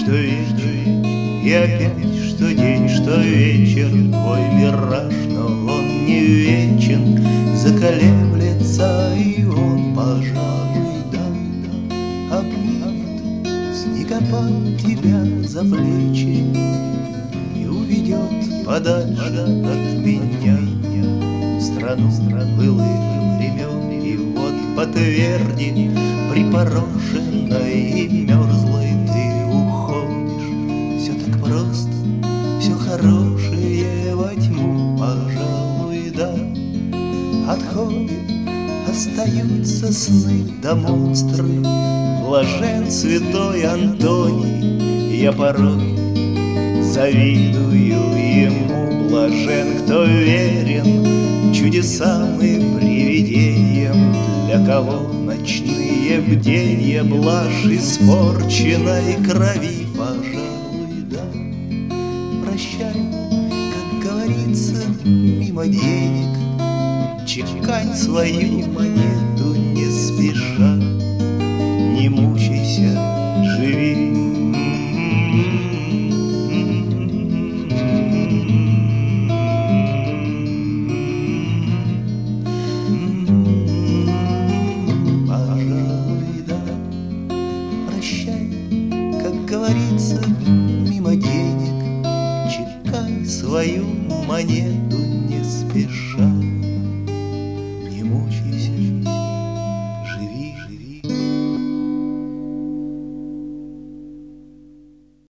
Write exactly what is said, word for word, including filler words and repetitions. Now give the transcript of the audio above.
что вечер, и опять что день, что вечер. Твой мираж, но он не вечен, заколеблется, и он, пожалуй, да, обнимет снегопад тебя за плечи и уведет подальше от меня в страну былых времен. И вот по тверди припорошенной и мерзлой ты уходишь. Все так просто, все хорошее во тьму, пожалуй, да, отходит. Остаются сны да монстры. Блажен святой Антоний, я порой завидую ему. Блажен, кто верен чудесам и привидениям, для кого ночные бденья блажь испорченной крови, пожалуй, да. Прощай, как говорится, мимо денег, чекань свою монету не спеша. Не мучайся, живи. Пожалуй, да. Прощай, как говорится, мимо денег, чекай свою монету не спеша.